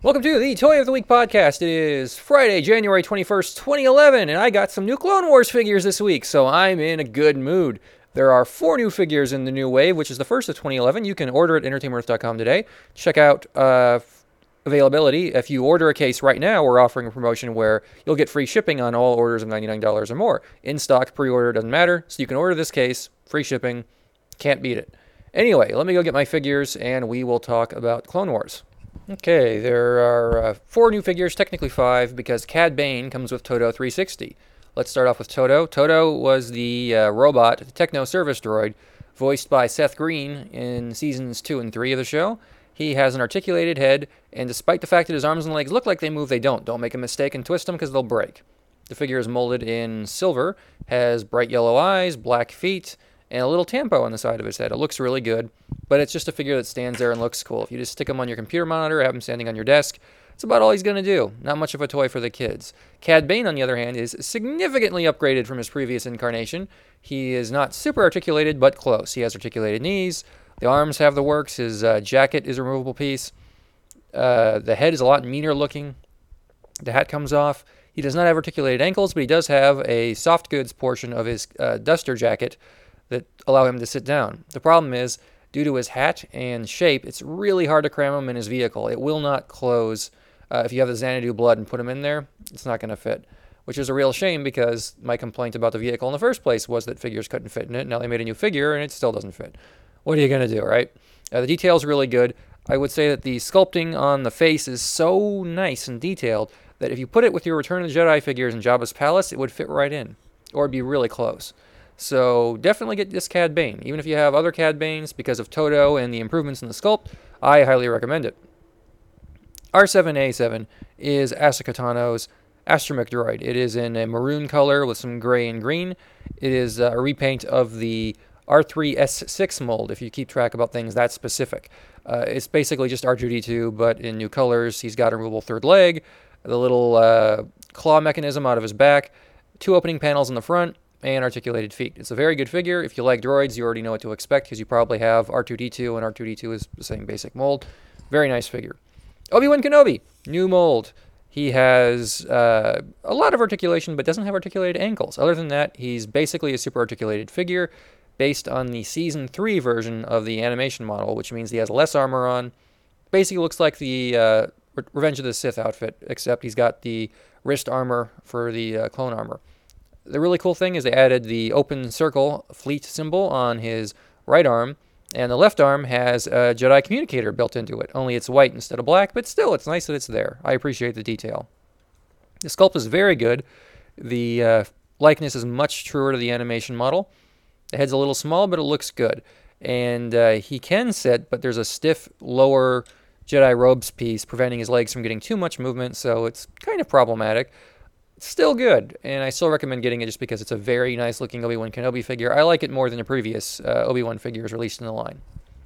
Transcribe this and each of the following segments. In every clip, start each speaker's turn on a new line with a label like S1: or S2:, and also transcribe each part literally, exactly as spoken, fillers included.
S1: Welcome to the Toy of the Week podcast. It is Friday, January twenty-first, twenty eleven, and I got some new Clone Wars figures this week, so I'm in a good mood. There are four new figures in the new wave, which is the first of twenty eleven. You can order at entertainment earth dot com today. Check out uh, availability. If you order a case right now, we're offering a promotion where you'll get free shipping on all orders of ninety-nine dollars or more. In stock, pre-order, doesn't matter. So you can order this case, free shipping, can't beat it. Anyway, let me go get my figures, and we will talk about Clone Wars. Okay, there are uh, four new figures, technically five, because Cad Bane comes with Todo three sixty. Let's start off with Todo. Todo was the uh, robot, the techno service droid, voiced by Seth Green in seasons two and three of the show. He has an articulated head, and despite the fact that his arms and legs look like they move, they don't. Don't make a mistake and twist them because they'll break. The figure is molded in silver, has bright yellow eyes, black feet, and a little tampo on the side of his head. It looks really good, but it's just a figure that stands there and looks cool. If you just stick him on your computer monitor, have him standing on your desk, that's about all he's going to do. Not much of a toy for the kids. Cad Bane, on the other hand, is significantly upgraded from his previous incarnation. He is not super articulated, but close. He has articulated knees. The arms have the works. His uh, jacket is a removable piece. Uh, the head is a lot meaner looking. The hat comes off. He does not have articulated ankles, but he does have a soft goods portion of his uh, duster jacket that allow him to sit down. The problem is, due to his hat and shape, it's really hard to cram him in his vehicle. It will not close. Uh, if you have the Xanadu blood and put him in there, it's not going to fit, which is a real shame because my complaint about the vehicle in the first place was that figures couldn't fit in it. Now they made a new figure and it still doesn't fit. What are you going to do, right? Uh, the detail's really good. I would say that the sculpting on the face is so nice and detailed that if you put it with your Return of the Jedi figures in Jabba's palace, it would fit right in, or it'd be really close. So definitely get this Cad Bane. Even if you have other Cad Banes, because of Todo and the improvements in the sculpt, I highly recommend it. R seven A seven is Ahsoka Tano's astromech droid. It is in a maroon color with some gray and green. It is a repaint of the R three S six mold, if you keep track about things that specific. Uh, it's basically just R two D two, but in new colors. He's got a removable third leg, the little uh, claw mechanism out of his back, two opening panels in the front, and articulated feet. It's a very good figure. If you like droids, you already know what to expect because you probably have R two D two, and R two D two is the same basic mold. Very nice figure. Obi-Wan Kenobi, new mold. He has uh, a lot of articulation, but doesn't have articulated ankles. Other than that, he's basically a super articulated figure based on the Season three version of the animation model, which means he has less armor on. Basically looks like the uh, Re- Revenge of the Sith outfit, except he's got the wrist armor for the uh, clone armor. The really cool thing is they added the open circle fleet symbol on his right arm, and the left arm has a Jedi communicator built into it, only it's white instead of black, but still, it's nice that it's there. I appreciate the detail. The sculpt is very good. The uh, likeness is much truer to the animation model. The head's a little small, but it looks good. And uh, he can sit, but there's a stiff lower Jedi robes piece preventing his legs from getting too much movement, so it's kind of problematic. Still good, and I still recommend getting it just because it's a very nice-looking Obi-Wan Kenobi figure. I like it more than the previous uh, Obi-Wan figures released in the line.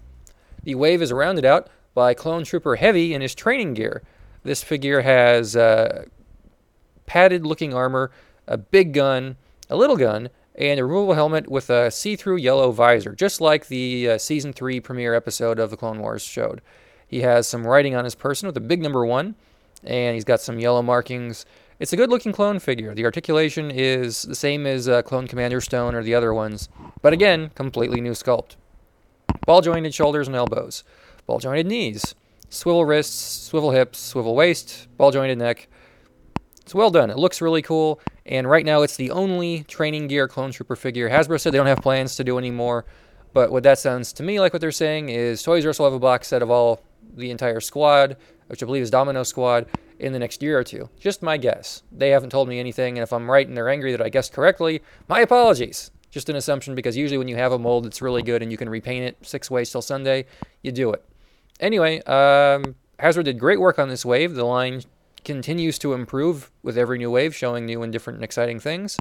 S1: The wave is rounded out by Clone Trooper Heavy in his training gear. This figure has uh, padded-looking armor, a big gun, a little gun, and a removable helmet with a see-through yellow visor, just like the uh, Season three premiere episode of the Clone Wars showed. He has some writing on his person with a big number one, and he's got some yellow markings. It's a good-looking clone figure. The articulation is the same as uh, Clone Commander Stone or the other ones, but again, completely new sculpt. Ball-jointed shoulders and elbows, ball-jointed knees, swivel wrists, swivel hips, swivel waist, ball-jointed neck. It's well done. It looks really cool, and right now it's the only training gear Clone Trooper figure. Hasbro said they don't have plans to do any more, but what that sounds to me like what they're saying is Toys R Us will have a box set of all the entire squad, which I believe is Domino Squad, in the next year or two. Just my guess. They haven't told me anything, and if I'm right and they're angry that I guessed correctly, my apologies. Just an assumption, because usually when you have a mold that's really good and you can repaint it six ways till Sunday, you do it. Anyway, um, Hasbro did great work on this wave. The line continues to improve with every new wave, showing new and different and exciting things.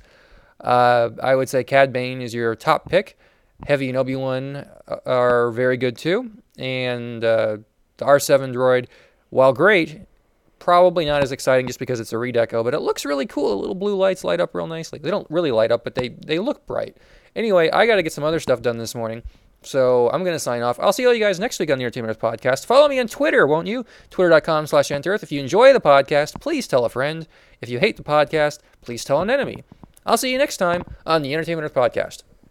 S1: Uh, I would say Cad Bane is your top pick. Heavy and Obi-Wan are very good too. And uh, the R seven droid, while great, probably not as exciting just because it's a redeco, but it looks really cool. The little blue lights light up real nicely. They don't really light up, but they, they look bright. Anyway, I got to get some other stuff done this morning. So I'm going to sign off. I'll see all you guys next week on the Entertainment Earth podcast. Follow me on Twitter, won't you? Twitter.com slash Enterearth. If you enjoy the podcast, please tell a friend. If you hate the podcast, please tell an enemy. I'll see you next time on the Entertainment Earth podcast.